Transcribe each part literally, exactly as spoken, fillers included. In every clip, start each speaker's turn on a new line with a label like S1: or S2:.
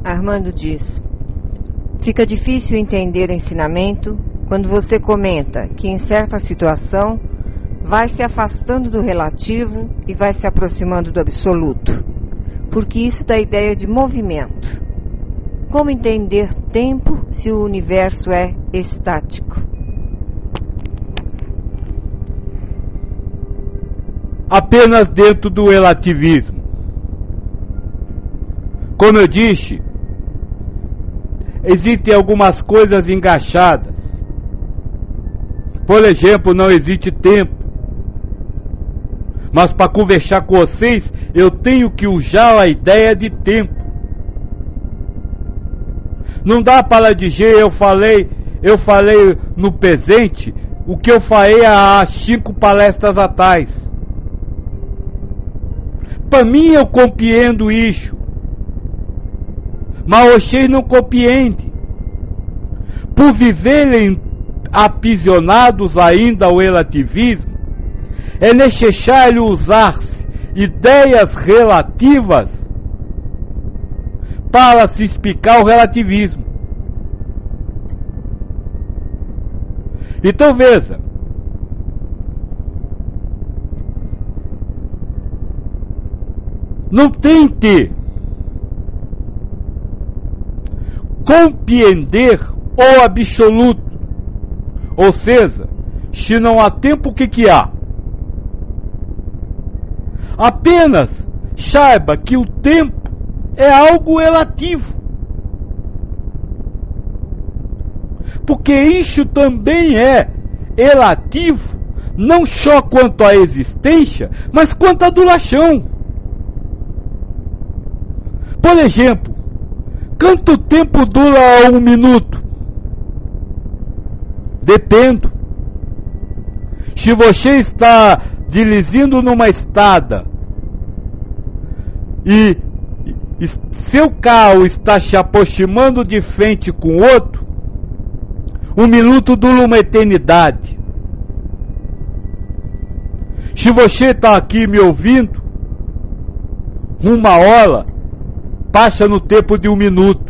S1: Armando diz: fica difícil entender ensinamento quando você comenta que em certa situação vai se afastando do relativo e vai se aproximando do absoluto, porque isso dá ideia de movimento. Como entender tempo se o universo é estático?
S2: Apenas dentro do relativismo. Como eu disse, existem algumas coisas engaixadas. Por exemplo, não existe tempo. Mas para conversar com vocês, eu tenho que usar a ideia de tempo. Não dá para dizer, eu falei, eu falei no presente, o que eu falei há cinco palestras atrás. Para mim eu compreendo isso. Mas vocês não compreendem. Por viverem aprisionados ainda ao relativismo, é necessário usar-se ideias relativas para se explicar o relativismo. Então veja, não tente compreender o absoluto, ou seja, se não há tempo, o que que há? Apenas saiba que o tempo é algo relativo, porque isso também é relativo não só quanto à existência, mas quanto à duração. Por exemplo, quanto tempo dura um minuto? Depende. Se você está dirigindo numa estrada e, e seu carro está se aproximando de frente com outro, um minuto dura uma eternidade. Se você está aqui me ouvindo, uma hora passa no tempo de um minuto.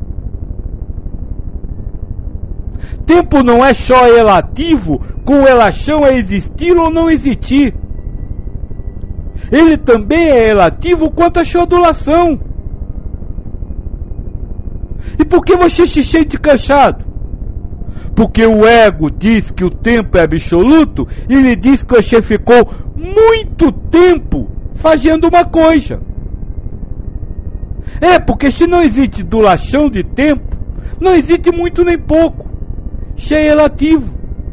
S2: Tempo não é só relativo com relação a existir ou não existir. Ele também é relativo quanto à sua duração. E por que você se sente cansado? Porque o ego diz que o tempo é absoluto e ele diz que você ficou muito tempo fazendo uma coisa. É, porque se não existe duração de tempo, não existe muito nem pouco. Isso é relativo.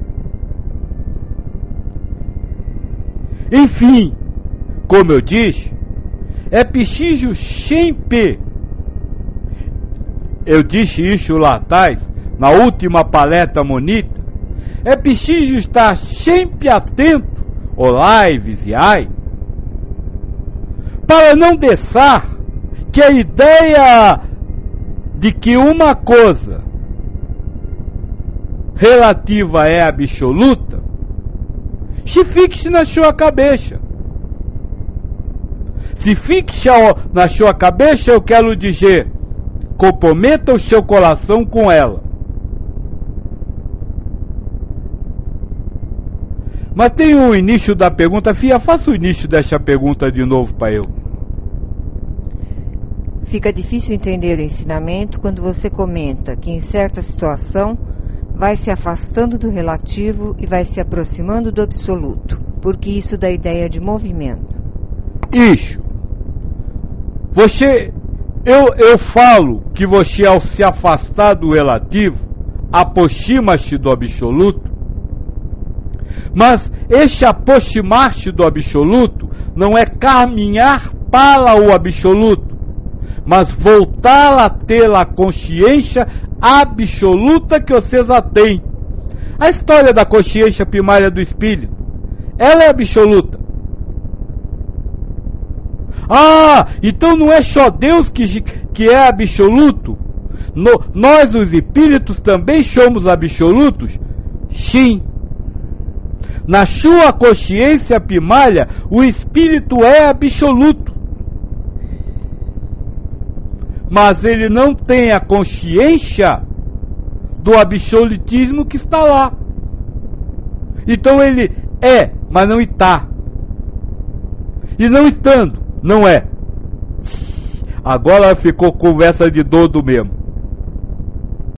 S2: Enfim, como eu disse, é preciso sempre, eu disse isso lá atrás, na última palestra monita, é preciso estar sempre atento, ou lives e ai, para não deixar que a ideia de que uma coisa relativa é absoluta se fixe na sua cabeça. Se fixa na sua cabeça, eu quero dizer, comprometa o seu coração com ela. Mas tem o início da pergunta. Fia, faça o início dessa pergunta de novo para eu.
S1: Fica difícil entender o ensinamento quando você comenta que em certa situação vai se afastando do relativo e vai se aproximando do absoluto, porque isso dá ideia de movimento.
S2: Isso. Você, eu, eu falo que você, ao se afastar do relativo, aproxima-se do absoluto, mas esse aproximar-se do absoluto não é caminhar para o absoluto, mas voltar a ter a consciência absoluta que vocês já têm. A história da consciência primária do espírito, ela é absoluta. Ah, então não é só Deus que, que é absoluto? No, nós, os espíritos, também somos absolutos? Sim. Na sua consciência primária, o espírito é absoluto. mas ele não tem a consciência do absolutismo que está lá. Então ele é, mas não está. E não estando, não é. Agora ficou conversa de doido mesmo.